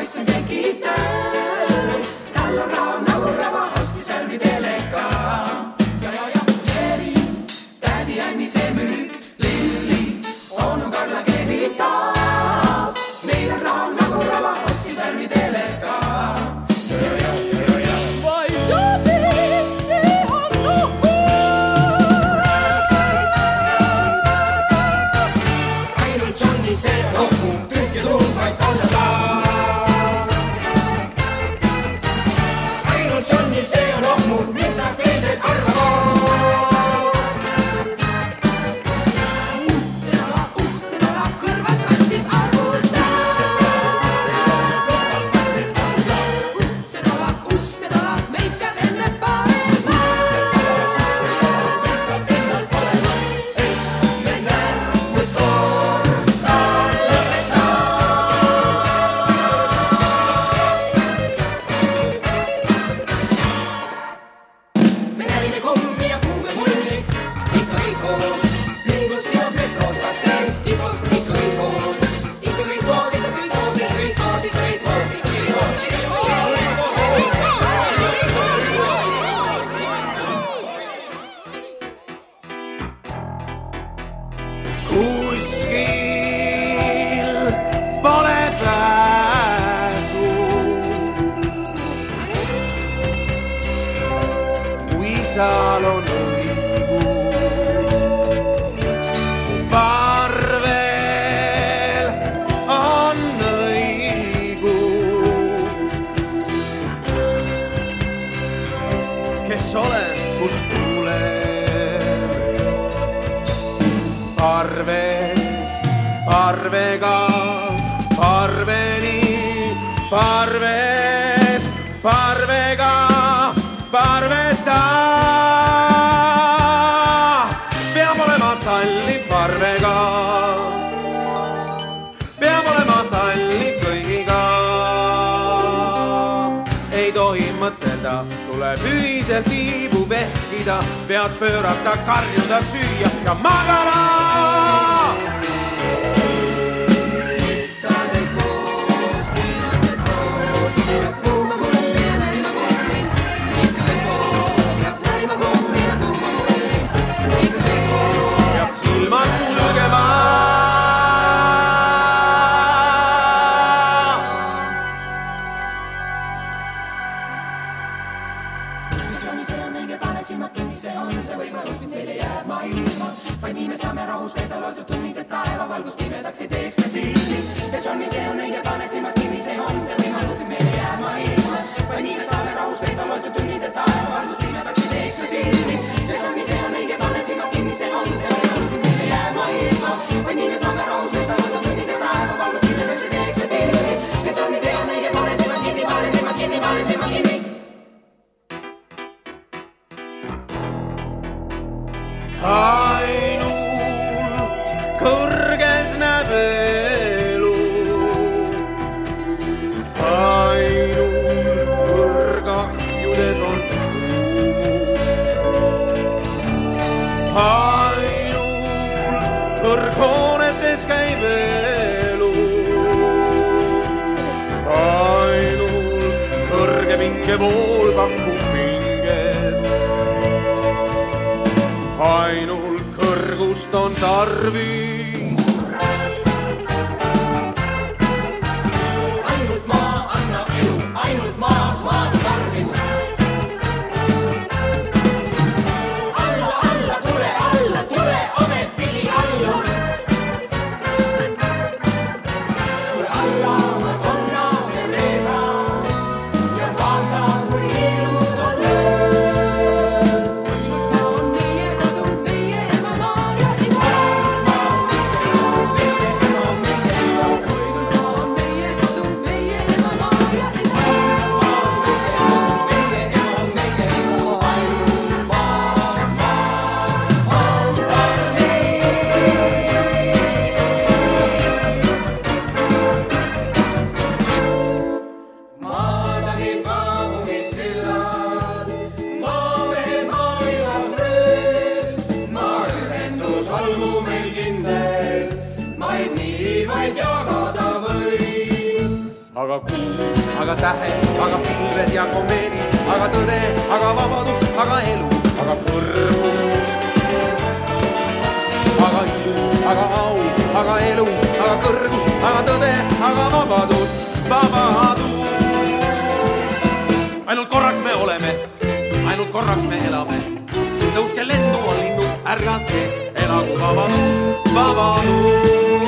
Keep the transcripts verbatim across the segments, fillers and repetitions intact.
poiss on tekis tööl, tal on raha nagu raba, ostis värvi teleka. Ja, ja, ja, Meri, tädi Anni see müüb, Lilli, onu Karla kehitab. Meil on raha nagu raba, ostis värvi teleka. Ja, ja, ja, ja, ja. Vai sobi, see on nuhu. Ainult Johnny see on nuhu, tühja tuul vaid kallada. Ainult Johnny see on nuhu, mis tast teised arvavad. Uhtsenala, uhtsenala, kõrvad passid arvusta. Uhtsenala, uhtsenala, meid käib ennast parema. Eks me näe, kus kord ta me nägime kummi ja kuume mulli, ikka kõik koos. Hüngus kinos metroos, passees, diskos, ikka kõik koos. Ikka kõik koos, ikka kõik koos, ikka kõik koos, ikka kõik koos, ikka kõik koos, ikka kõik koos. Kuskil pole pääsu, kui seal on õigus. Parvel on õigus, kes olen, kus tuleb. Parvest parvega, parveni, parvest parvega, parveta. Peab olema salliv parvega, peab olema salliv kõigiga. Ei tohi mõtelda, tuleb ühiselt tiibu vehkida. Pead pöörata, karjuda, süüa ja magada. Johnny see on õige, pane silmad kinni, see on see võimalus, mis meile jääb maailmas. Vaid nii me saame rahus veeda loetud tunnid, et taeva valgus pimedaks ei teeks me silmi. Ja Johnny see on õige, pane silmad kinni, see on see võimalus, mis meile jääb maailmas. Vaid nii me saame rahus veeda loetud tunnid, et taeva valgus pimedaks ei teeks me silmi. Ja Johnny see on õige, pane silmad kinni, see on see võimalus, mis meile jääb maailmas. Vaid nii me saame rahus veeda loetud tunnid, et taeva valgus pimedaks ei teeks me silmi. Ja Johnny see on õige, pane silmad kinni, pane silmad kinni, pane silmad kinni. Ainult kõrgelt näeb elu, ainult kõrgahjudes on kuumust, ainult kõrghoonetes käib elu, ainult kõrge pingevool pakub pinget. Ainult kõrgust on tarvis. Ainult maa annab elu, ainult maad, maad on tarvis. Alla, alla, tule, alla, tule, ometigi alla. Tule alla, Madonna Teresa ja vaata, kui ilus on öö. On meie kodu, meie ema maa ja isa. aga kuu, aga tähed, aga pilved ja komeenid, aga tõde, aga vabadus, aga elu, aga kõrgus. Aga ilu, aga au, aga elu, aga kõrgus, aga tõde, aga vabadus, vabadus. Ainult korraks me oleme, ainult korraks me elame. Tõuske lendu on linnud, ärgake, elagu vabadus, vabadus.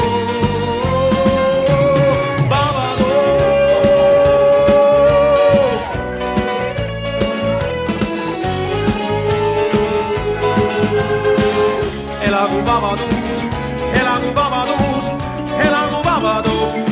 Elagu vabadus, elagu vabadus, elagu vabadus.